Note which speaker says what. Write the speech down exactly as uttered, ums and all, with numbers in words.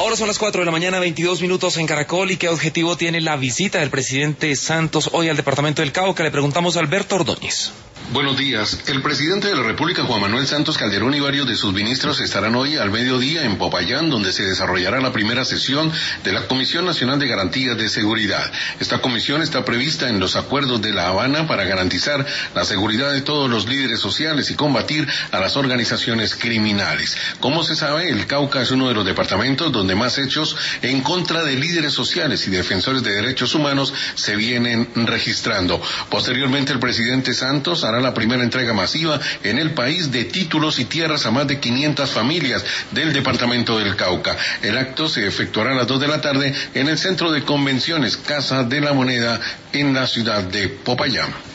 Speaker 1: Ahora son las cuatro de la mañana, veintidós minutos en Caracol. ¿Y qué objetivo tiene la visita del presidente Santos hoy al departamento del Cauca? Le preguntamos a Alberto Ordóñez.
Speaker 2: Buenos días. El presidente de la República, Juan Manuel Santos Calderón, y varios de sus ministros estarán hoy al mediodía en Popayán, donde se desarrollará la primera sesión de la Comisión Nacional de Garantías de Seguridad. Esta comisión está prevista en los acuerdos de La Habana para garantizar la seguridad de todos los líderes sociales y combatir a las organizaciones criminales. Como se sabe, el Cauca es uno de los departamentos donde más hechos en contra de líderes sociales y defensores de derechos humanos se vienen registrando. Posteriormente, el presidente Santos hará la primera entrega masiva en el país de títulos y tierras a más de quinientas familias del departamento del Cauca. El acto se efectuará a las dos de la tarde en el Centro de Convenciones Casa de la Moneda en la ciudad de Popayán.